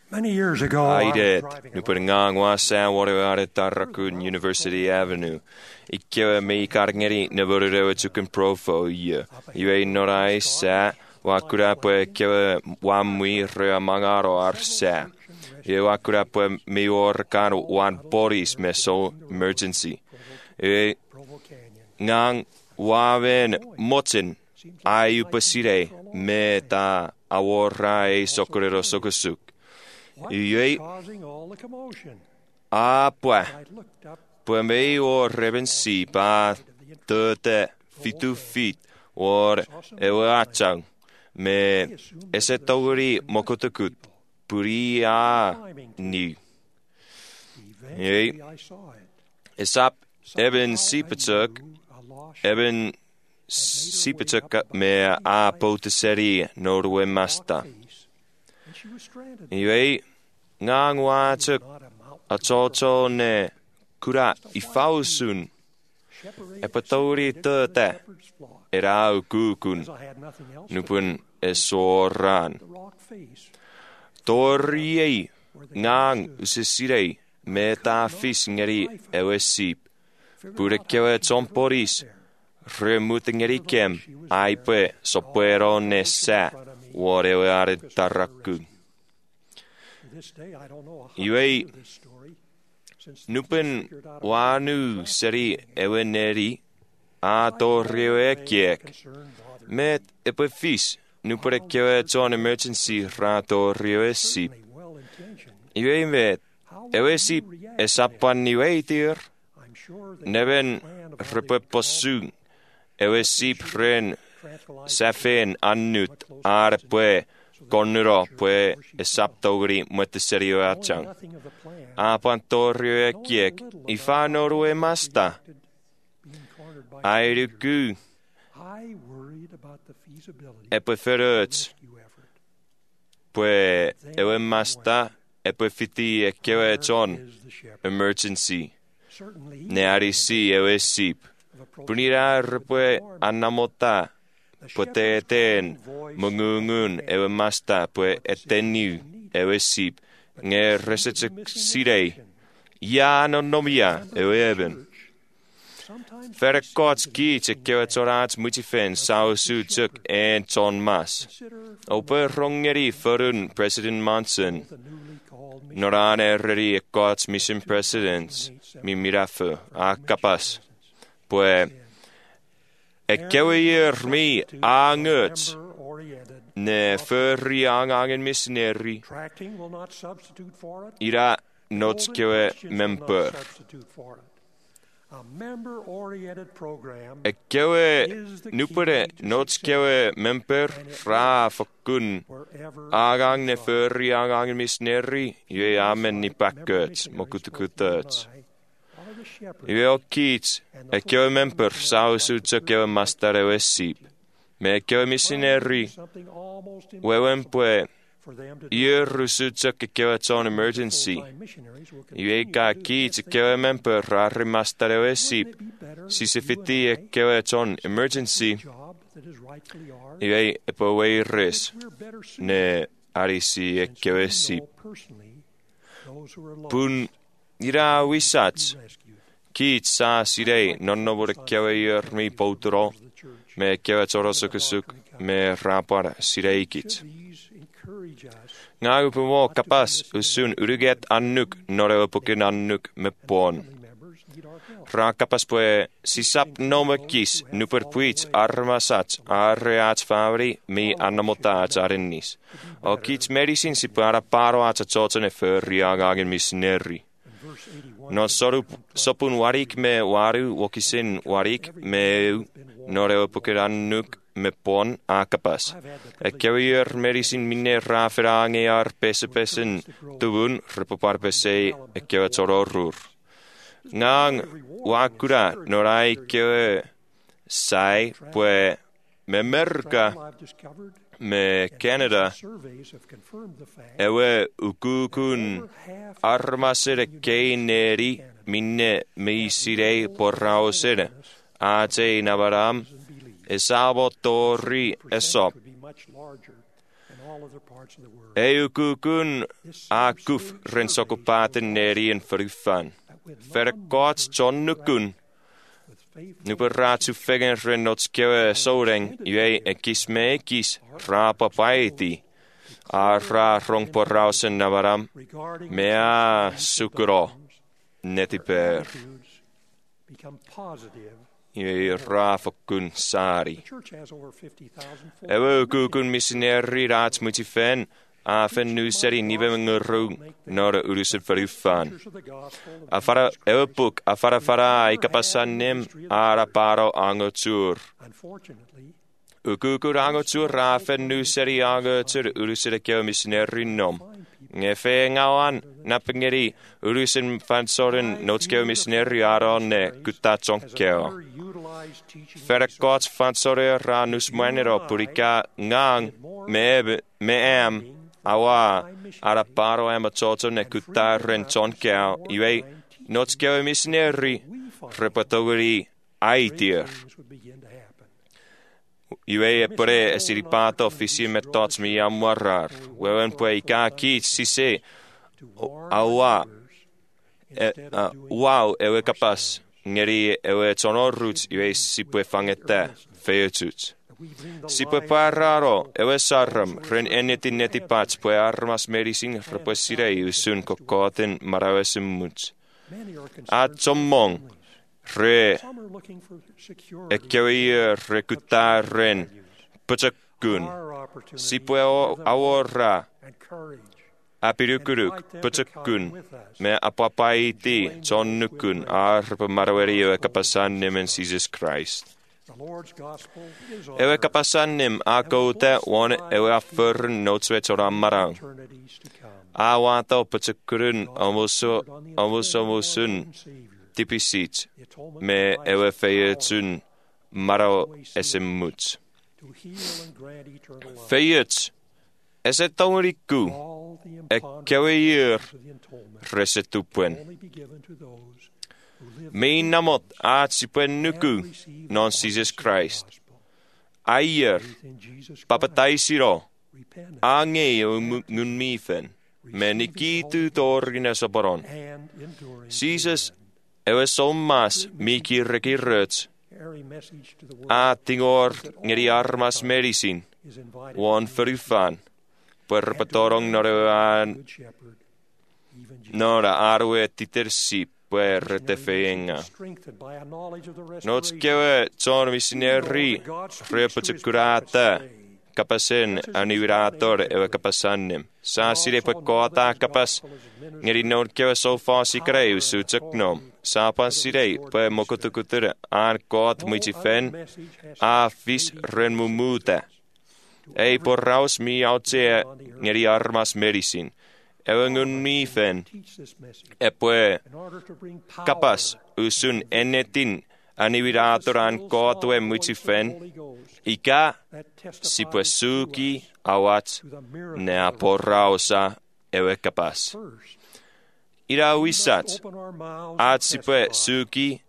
Many years ago, I was driving Nupanangwa sa Water Tarakun University Avenue. Ikke me karngeri nevorero tuken profo ye. Yue norai sa wakura pue ke wamui rea mangaro arsa. Ye wakura pue meor karo wan boris meso emergency. Ye ngang waven motin ayu pasire me ta awora e socorro socosuk. Yue pue me o revensi pa te fitu fit or ewachang me esetori mokotakut puri a ni. Yue esap eben sipatuk me a potaseri norwe masta. Yue ngangwa tuk atoto ne kura ifausun epatori te erau kukun nupun esoran toriei ngang usisirei meta fis ngeri ewesip purekewe tomporis remutingeri kem aipe sopero nessa worewe are tarakun. Yue nupen wanu seri eweneri a torrio kiek. Met epifis nupere kewe ton emergency ra torrio esip. Yue met ewesip esapan niweitir. Neven repeposu ewesip ren safen annut arpe Konro pue esaptogri mueteserio achang. Apantorio kiek ifanorue masta. Airuku epiferots pue ewe masta epifiti ekeweton emergency. Nearisi ewe sip. Punira pue anamota. Poteten mungungun ewe masta pue eteniu ewe sip nge resetsek sirei ya nonomia ewe eben verkots kietse kewetorats mutifen sausu tuk en ton mas ope rongeri furun President Monson norane reri ekots mission presidents mi mirafu a kapas pue Ekeweir mi angut ne furri angangen missionary ira notskewe member. Ekewe nupere notskewe member ra fakun agang ne furri angangen missionary ye amen ni pakkuts mokutukututs. Yue kiits ekewe member sausu kewe mastare wesip. Me ekewe missionary wewempue Ierusutsa kekewe ton emergency. Yue ka kiits kewe member rari mastare wesip. Sisifiti ekewe ton emergency. Yue epoweires ne arisi ekewe sip. Pun ira wisats. Kiits saa sirei nonno vuode kewe mi pouturo me kewe torosokesuk me rapar sireikit. Ngau pumo kapas usun uruget annuk noreopukin annuk me pon. Ra kapas pue sisap nomekis nuper puits armasats arreats favori mi annamotaats arennis. O kiits medisin sipara paroats atsotone förri agagen misneri. No sopun warik me waru wokisin warik me noreopukerannuk me pon akapas. Ekewier medisin minne raferangear pesepesen tuvun repoparpese ekewatsororur. Ngang wakura norai kewe sai pue me merka me Canada ewe ukukun armasere keineri minne meisire porraosere ate navaram esabo torri esop Eukukun akuf rensokupaten nerien verufan. Verkoats jonnukun. Nuperraatsu fegen rennotskewe soureng yei ekis raapa paiti. Arra rongporausen navaram mea sukuro netiper. Yei raafokun saari. Eukukun missioneri raatsmutifen. Afen nuseri nivemengurung nora uruset verufan. Afara eupuk afara ikapasanim araparo angotur. Ukukur angotur afen nuseri angotur uruset keo missioneri nom. Ngefe ngawan napengeri urusen fansoren notskeo missioneri aronne kutatsonkkeo. Verkots fansore ranus manero purika ngang meem awa araparo amatoto ne kutaren tonkeo iwe notskeo missioneri repatogori aitir. Iwe pore esiripato fisime tots mi amuarar. Wewen pue ika kiit sise awa wow ewe kapas ngeri ewe tonorut iwe sipue fangete feutut. Sipue pararo ewe sarram ren enetin netipats pue armas medisin repuesirei usun kokoten maravesimmut. At sommong re ekkewier rekutaren putakun sipue aworra apirukuruk putakun me apapaiti tonnukun arpa maraveri kapasannimen Jesus Christ. Ewe kapasannim akoute won ewe affurn notsvet orammarang. Awato putukurun amusun tipisit me ewe feyetun maro esemmut. Feyet esetongriku ekkeweir resetupuen. Mein namot atsipuen nuku non Jesus Christ. Aier papataisiro ange ngunmifen me nikitu torgine sabaron. Jesus ewe sommas mikirrekirröts tingor ngeri armas medisin won verufan perpetorong nora arwe titersi per tefeenga. Notskewe ton missioneri reputsukurata kapasen anivirator ewe kapasannim. Saa sirepe koota kapas ngeri notkewe sofa sikrei usutsuknom. Saa sirei pe mokotukutur aan koot muitifen vis renmumuta. Ei porraus mi autse ngeri armas medisin. Ewengun mifen epue kapas usun enetin aniviratoran kootue muitifen ika sipuesuki awat nea porrausa ewe kapas. Ira wisat at sipue suki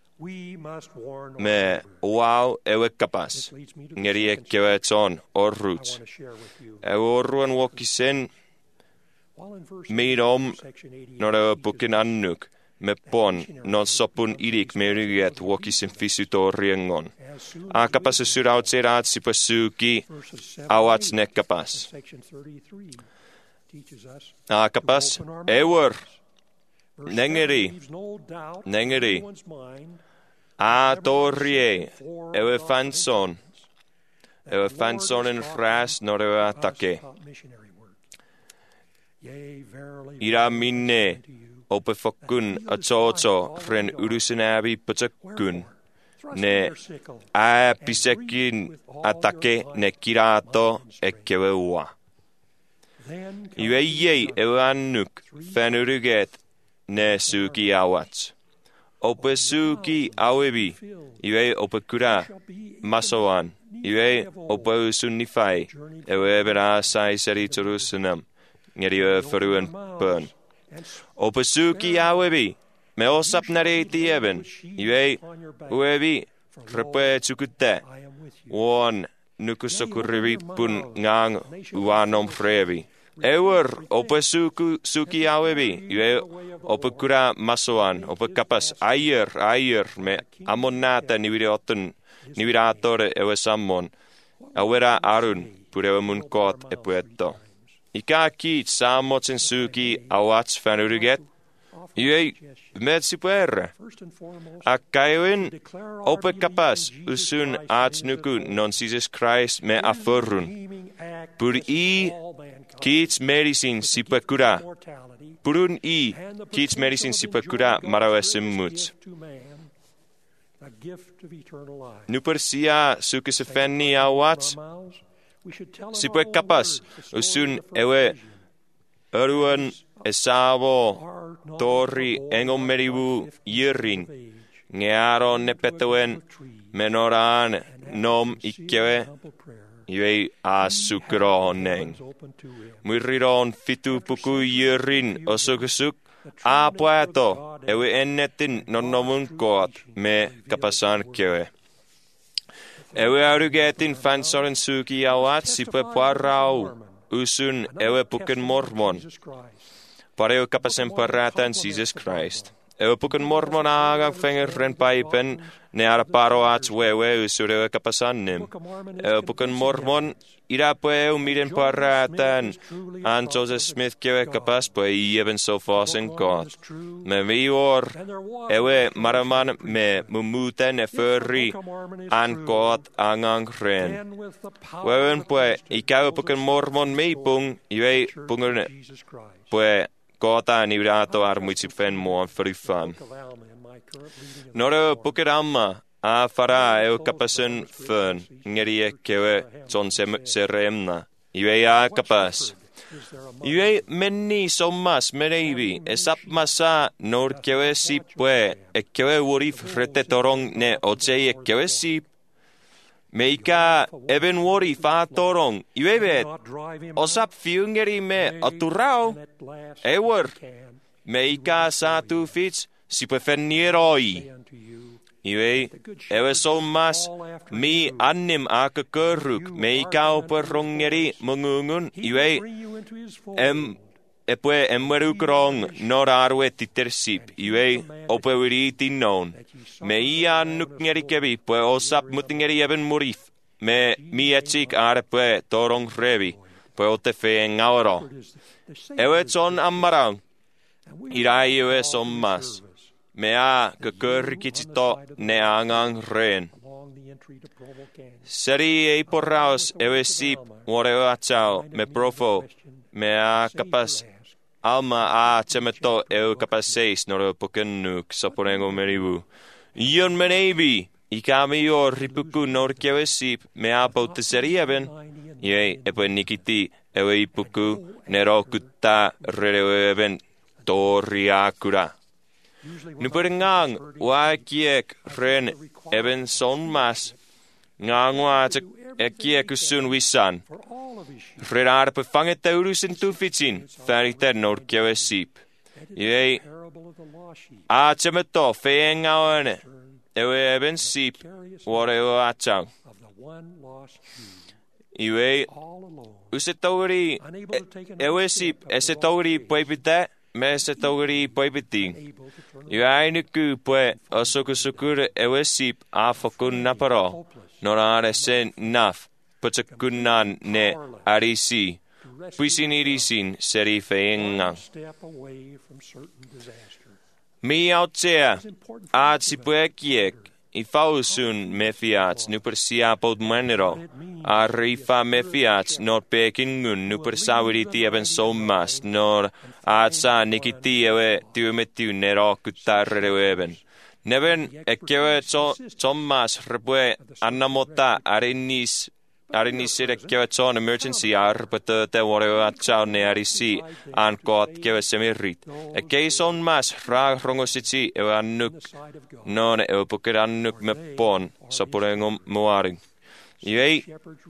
me wow ewe kapas ngeri ekkewe ton orrut. Ewe orruan wokisen meidom nora bukin annuk me pon non sopun idik meriget wokisin fisutoriengon. Akapas surautserat sipasuki awats nekapas. Akapas ewer nengeri torie ewe fansonen ras nora atake. Ira minne opefokun atoto ren urusenabi putakun ne apisekin atake ne kirato ekkeweua. Iwei ewe annuk fenuruget ne suki awat. Ope suki awebi iwei opekura masoan iwei ope usunnifai ewe bera sai seri Jerusalem. Ngeri veruen pön. Opasuki awebi, me osap nareti eben, iwei uebi repe tsukute, won nukusokurivi pun ngang uanom frevi. Ewer opa suki awevi, yue opa kura masoan, opa kapas ayer me amonata niviratore ewe sammon, awera arun purewa mun koot e puetto. Ika kiit saamotsen suki awats fanuruget, yue metsi puerre. Akaiwin opa kapas usun aats nuku non Jesus Christ me afurrun. Pur kiits medisin sipakura. Purun kiits medisin sipakura marawesimmuts. Nupersia sukisefenni awats. Sipakapas usun ewe eruan esavo torri engomerivu yirin. Ngearo nepetuen menoran nom ikkewe. Yue asukroneng. Muiriron fitu puku yirin osugusuk. Apueto ewe ennetin nonnomun koot me kapasan kewe. Ewe arugetin fansoren suki awat sipe parau usun ewe puken mormon. Pareu kapasen paratan Jesus Christ. Ewe puken mormon agang fenger ren paipen ne ara paro ats wewe usurewe kapasannim. Ewe puken mormon ira pueu miden paratan an Joseph Smith kewe kapas pue ieben so fasen kot. Me vior ewe maraman me mumuten e furri an kot angang ren. Wewen pue ikawe puken mormon meipung iwe pungen pue kota nivrato armuitsip fen moan frufam. Nore puket amma a fara eo kapasen fön ngerie kewe ton seremna. Iwe a kapas. Iwe menni sommas meneivi esap masa nor kewe sipwe e kewe worif rete torong ne otsei e kewe sip. Meika eben wori fa torong iwebet osap fiungeri me aturao ewer meika satu fits sipefennieroi iwe ewe sommas mi annim akakurruk meika operongeri mungungun iwe epue emwerukrong nor arwe titersip iwe opewiri tinnon me ia nukngeri kebi pue osap mutingeri eben murif me mi etsik are pue torong revi pue ote fe ngaoro ewe ton ammarang irai ewe sommas me a kakurrikitsito ne angang ren seri ei porraos ewe sip wareo atsao me profo me a kapas alma a cemeto eu kapaseis noro pokennuk saporengo merivu. Ion menevi, ikami o ripuku nor kevesip me a pauteserieben. Ie epe nikiti ewe ipuku nero kutta rereven toriakura. Nuperengang wakiek ren eben sonmas. Ngangwa ekiek usun wisan. Frenar befanget teurusen tufitsin, färiten norkjave sip. Iei a cemeto feengaone, ewe eben sip, wareo atsang. Iei usetauri, ewe sip, esetauri poipite, me esetauri poipiting. Iei nyky pue osokusukure ewe sip a fokun naparo, norare sen naf. Putsakunnan ne arisi, puisin irisin seri feengang. Mi autsea, aat sipuekiek, ifausun mefiats nupersia pod manero, arrifa mefiats nor pekingun nupersawiriti eben sommas, nor aat saa nikitiewe tyumetiu nero kutarreueben. Neven ekewe sommas repue annamota Arinisire kevet on emergency arbete te wareo atsao ne arisi an kot kevet semirit. E keison mas ra rongositsi ewe annuk non ewe poker annuk me pon sapurengom moaring. Iei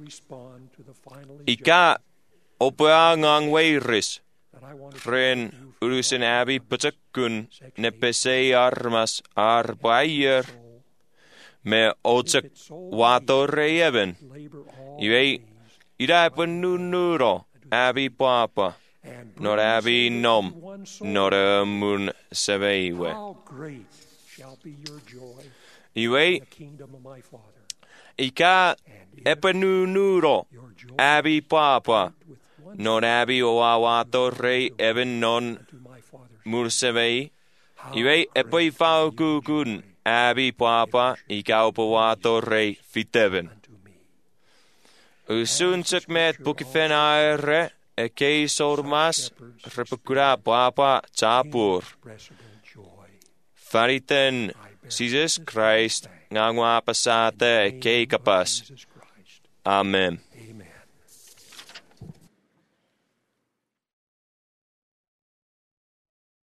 ika opeangang weiris ren urusen abi putakun ne pesei armas arbaier me otsak watorre even. Iwe irapen nunuro abi papa. Nor abi nom, nor mun seveiwe. Iwe ika epenunuro abi papa. Non abi oawatorre even non mursevei. Iwe epoi faukukun abi papa ika opawatorre fiteven. Usunsak met bukifen aere e keisormas repukura papa chapur. Fariten Jesus Christ ngangwa pasate e keikapas. Amen.